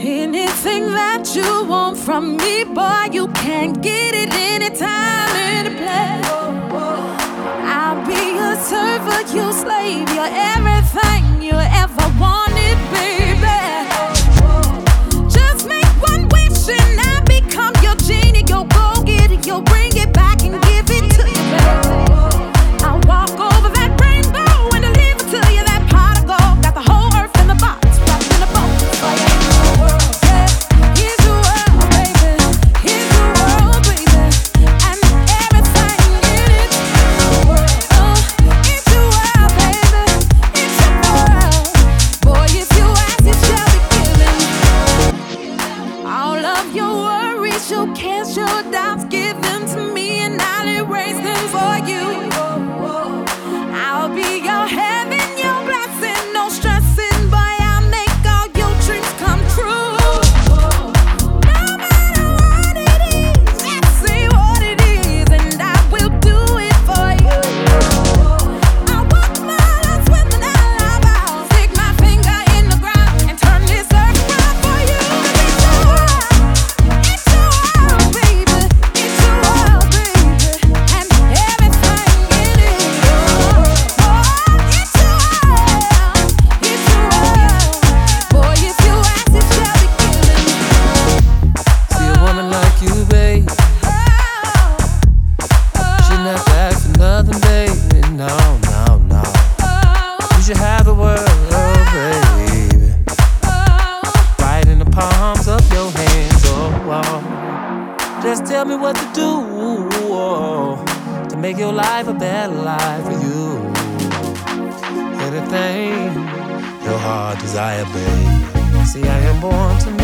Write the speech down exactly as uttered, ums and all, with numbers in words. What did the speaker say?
Anything that you want from me, boy, you can get it anytime, any place. I'll be your servant, your slave, your everything you ever wanted, baby. Just make one wish and I become your genie. You'll go get it, you'll bring it back and give it to you, baby. I'll walk over that rainbow and deliver to you that pot of gold. Got the whole earth in the box, wrapped in a bow for you. Yeah, here's your world, baby. Here's your world, baby. And everything in it. Oh, it's your world, baby. It's your world. Boy, if you ask, it shall be given. All of your worries, your cares, your doubts, give them to me and I'll erase them for you. I'll be your heaven, your blessing, no stressing, boy, I'll make all your dreams come true. No matter what it is, just say what it is, and I will do it for you. I'll walk miles with an alive, I'll stick my finger in the ground and turn this earth round for you. It's your world, it's your world, baby, it's your world, baby, and everything in it. See a woman like you, babe. She never ask for nothing, baby. No, no, no. You should have the world, baby, right in the palms of your hands. Oh, oh. Just tell me what to do, oh, to make your life a better life for you. Anything your heart desire, babe. See, I am born to